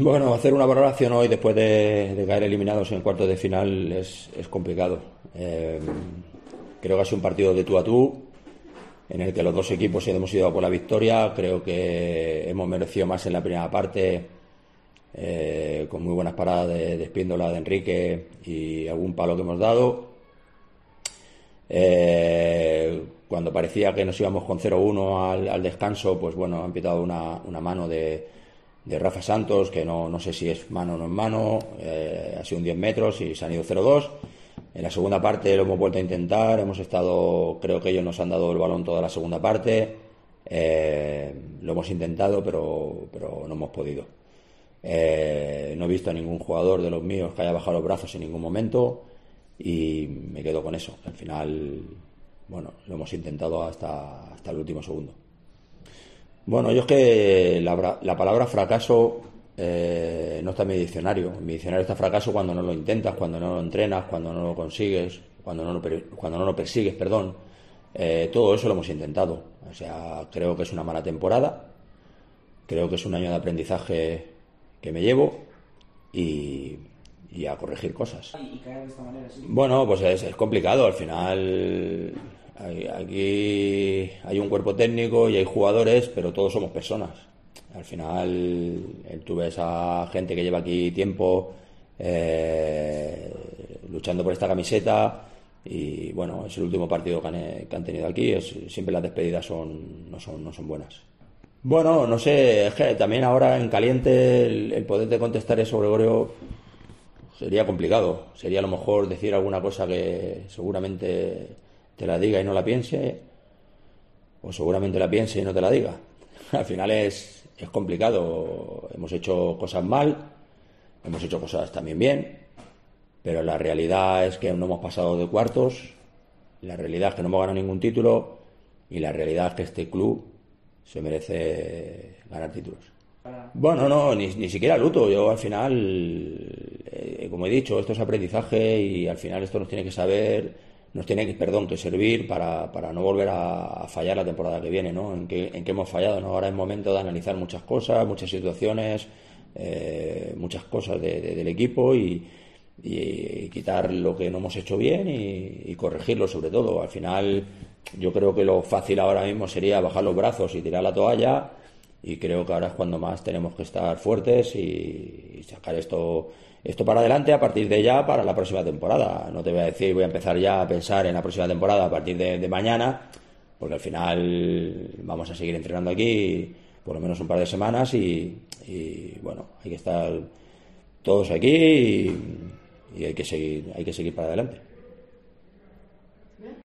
Bueno, hacer una valoración hoy después de caer eliminados en cuartos de final es complicado. Creo que ha sido un partido de tú a tú, en el que los dos equipos hemos ido a por la victoria. Creo que hemos merecido más en la primera parte, con muy buenas paradas de Espíndola, de Enrique y algún palo que hemos dado. Cuando parecía que nos íbamos con 0-1 al descanso, pues bueno, ha empezado una mano de Rafa Santos, que no sé si es mano o no es mano, ha sido un 10 metros y se han ido 0-2. En la segunda parte lo hemos vuelto a intentar, creo que ellos nos han dado el balón toda la segunda parte, lo hemos intentado, pero no hemos podido. No he visto a ningún jugador de los míos que haya bajado los brazos en ningún momento y me quedo con eso. Al final, bueno, lo hemos intentado hasta el último segundo. Bueno, yo es que la palabra fracaso no está en mi diccionario. En mi diccionario está fracaso cuando no lo intentas, cuando no lo entrenas, cuando no lo consigues, cuando no lo persigues, perdón. Todo eso lo hemos intentado. O sea, creo que es una mala temporada, creo que es un año de aprendizaje que me llevo y, y a corregir cosas. Y caer de esta manera, sí. Bueno, pues es complicado. Al final, aquí hay un cuerpo técnico y hay jugadores, pero todos somos personas. Al final, tú ves a gente que lleva aquí tiempo luchando por esta camiseta y bueno, es el último partido que han tenido aquí. Siempre las despedidas no son buenas. Bueno, no sé, es que también ahora en caliente el poderte contestar eso, Gregorio, sería complicado. Sería a lo mejor decir alguna cosa que seguramente te la diga y no la piense, o seguramente la piense y no te la diga. Al final es complicado. Hemos hecho cosas mal, hemos hecho cosas también bien, pero la realidad es que no hemos pasado de cuartos, la realidad es que no hemos ganado ningún título y la realidad es que este club se merece ganar títulos. Bueno, no, ni siquiera luto. Yo al final, como he dicho, esto es aprendizaje y al final esto nos tiene que servir para no volver a fallar la temporada que viene, ¿no? En qué hemos fallado, ¿no? Ahora es momento de analizar muchas cosas, muchas situaciones, muchas cosas del equipo y quitar lo que no hemos hecho bien y corregirlo sobre todo. Al final, yo creo que lo fácil ahora mismo sería bajar los brazos y tirar la toalla. Y creo que ahora es cuando más tenemos que estar fuertes y sacar esto para adelante a partir de ya para la próxima temporada. No te voy a decir, voy a empezar ya a pensar en la próxima temporada a partir de mañana, porque al final vamos a seguir entrenando aquí por lo menos un par de semanas y bueno, hay que estar todos aquí y hay que seguir para adelante.